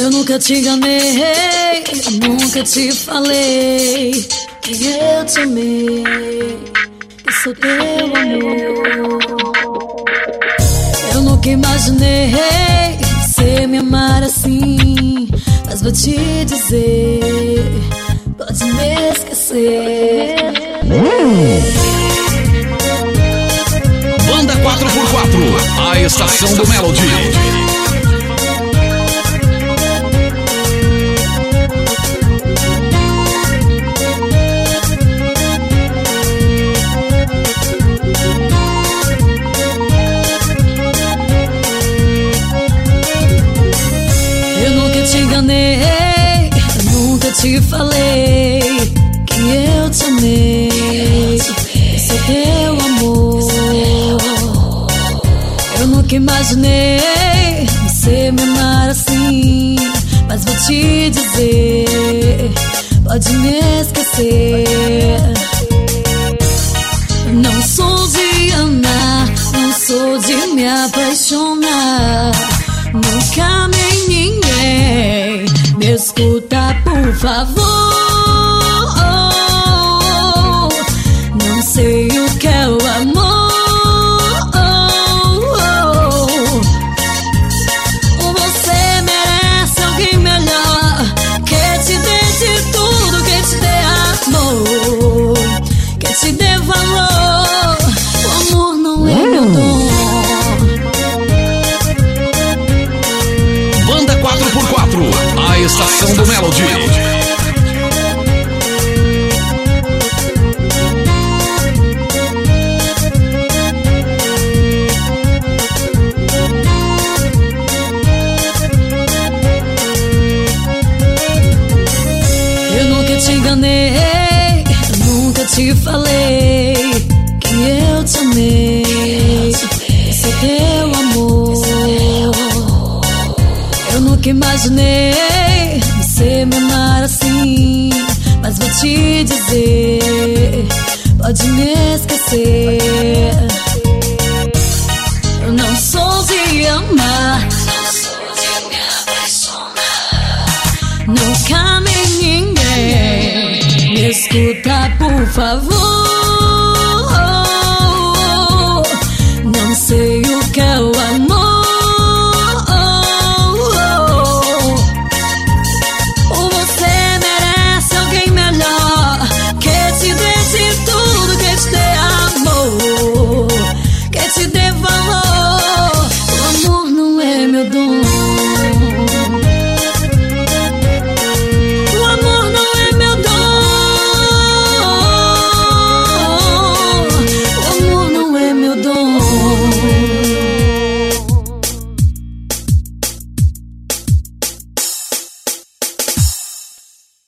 Eu nunca te enganei, nunca te falei que eu te amei, que sou teu amor. Eu nunca imaginei você me amar assim, mas vou te dizer, pode me esquecer. Banda 4x4, a estação do Melody. Te enganei, nunca te falei que eu te amei, sou teu amor. Eu nunca imaginei você me amar assim, mas vou te dizer, pode me esquecer. Não sou de amar, não sou de me apaixonar, nunca amei ninguém. Me escuta, por favor. Não sei o que é o amor. Você merece alguém melhor, que te dê de tudo, que te dê amor, que te dê valor. O amor não é meu dom. Banda 4x4, a estação do Melody. Eu nunca te enganei, nunca te falei que eu te amei, sou teu amor. Eu nunca imaginei você me amar assim, mas vou te dizer, pode me esquecer.